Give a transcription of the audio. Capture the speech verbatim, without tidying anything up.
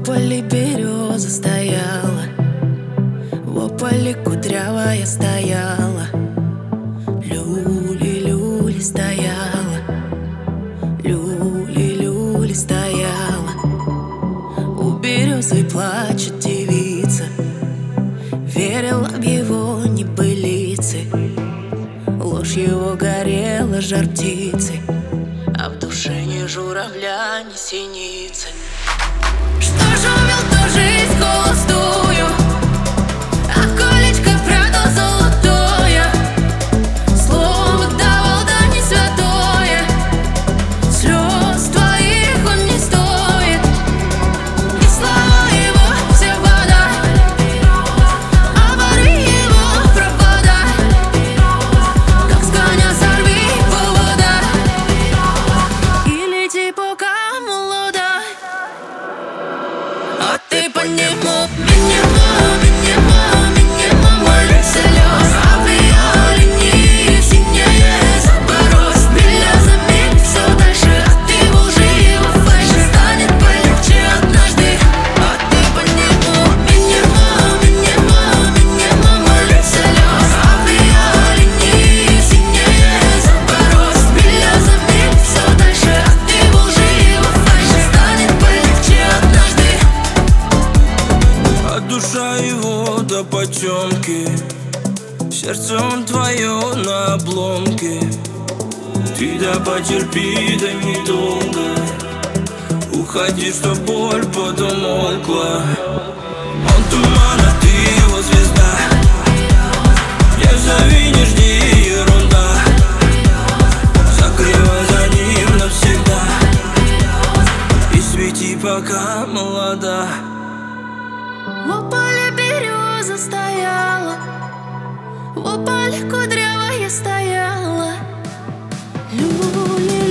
поле береза стояла, в поле кудрявая стояла, люли-люли стояла, люли-люли стояла. У березы плачет девица, верила в его небылицы. Ложь его горела жар птицы, а в душе ни журавля, ни синицы. Что ж увел ту жизнь холостую, а колечко продал золотое. Слово давал, да не святое, слез твоих он не стоит. И слова его все вода, оборви его провода, как с коня сорви повода и лети, пока молода. А ты по нему, минимум, минимум, минимум, моих слез. А в ее линии синее заборось. Миля за миг все дальше от его живого фэша станет полегче однажды. А ты по нему, минимум, минимум, минимум, моих слез. А в ее линии синее заборось. Миля за миг все дальше от его живого фэша станет полегче однажды. А душа его до потемки, сердце он твое на обломке. Ты да потерпи, да недолго, уходи, что боль подумолкла. Он туман, а ты его звезда, не зови, не жди, ерунда. Закрывай за ним навсегда и свети, пока молода. В поле береза стояла, в поле кудрявая стояла, люли.